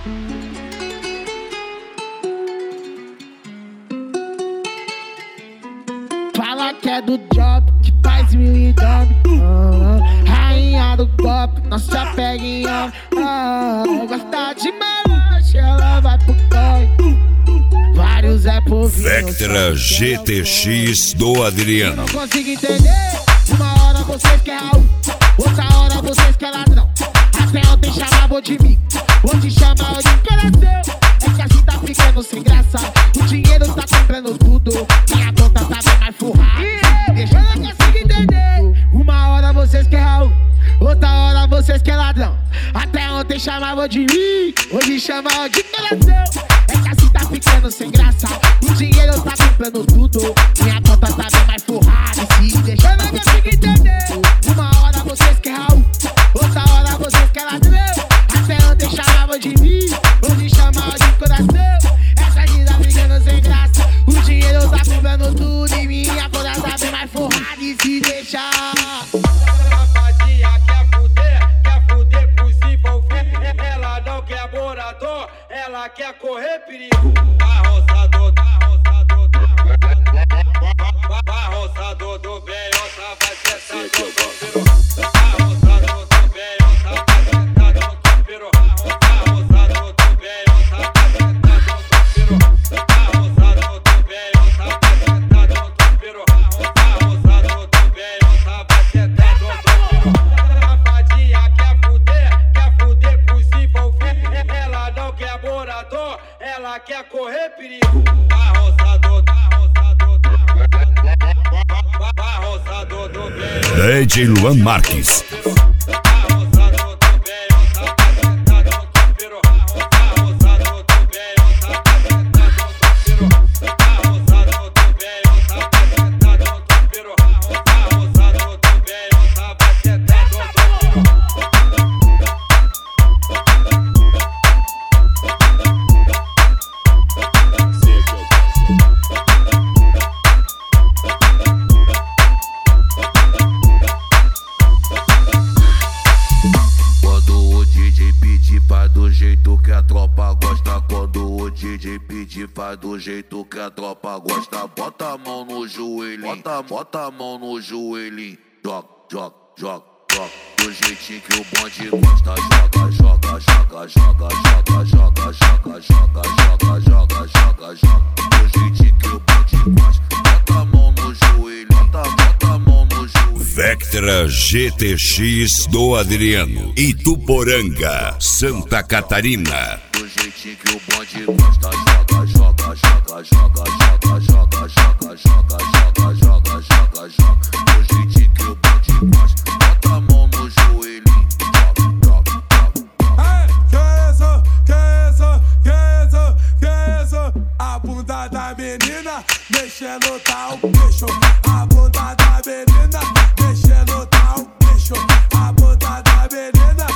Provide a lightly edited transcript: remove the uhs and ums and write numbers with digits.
Fala que é do job, que faz mil e dorme. Rainha do pop, não se apega em homem. Gosta de melange, ela vai pro toy. Vários é povinho. Vectra GTX do Adriano. Não consigo entender. Uma hora vocês querem Raul, outra hora vocês querem ladrão. Até ontem chamavam de mim, hoje chamavam de coração. É que assim tá ficando sem graça. O dinheiro tá comprando tudo, minha conta tá bem mais furrada. Deixa eu não consigo entender. Uma hora vocês querem Raul, outra hora vocês querem ladrão. Até ontem chamavam de mim, hoje chamavam de coração. É que assim tá ficando sem graça. O dinheiro tá comprando tudo, minha conta tá bem mais furrada. E se deixa eu não consigo entender. Uma hora vocês querem Raul, outra hora vocês querem ladrão. Até ontem chamavam de mim, hoje chamavam de coração. Essa vida ficando sem graça. O dinheiro tá comprando tudo e minha conta tá bem mais furrada. E se deixar ela quer correr perigo. Arroçador do Beiota vai sentar no topeiro. Arroçador do Beiota vai sentar no topeiro. Arroçador do Beiota vai sentar no topeiro. Arroçador do Beiota vai sentar no topeiro. Arroçador do Beiota vai sentar no topeiro. Safadinha quer fuder com os envolvidos. Ela não quer morador, ela quer correr perigo. Arroçador do DJ Luan Marques. Do jeito que a tropa gosta, quando o DJ pedir, faz do jeito que a tropa gosta. Bota a mão no joelhinho, bota a mão no joelhinho. Joga, joga, joga, joga. Do jeitinho que o bonde gosta. Joga, joga, joga, joga, joga, joga, joga, joga, joga, joga, joga, joga. Do jeitinho que o bonde gosta. Bota a mão no joelho, bota a mão no joelho. Vectra GTX do Adriano. Ituporanga, Santa Catarina. Do jeitinho que o bonde gosta. Joga, joga, joga, joga, joga, joga, joga, joga, joga, joga, joga, joga. Do jeitinho que o bonde gosta. Bota a mão no joelhinho. Joga, joga, joga. Que isso? A bunda da menina mexendo tá o bicho. A bunda da menina mexendo tá o bicho. A bunda da menina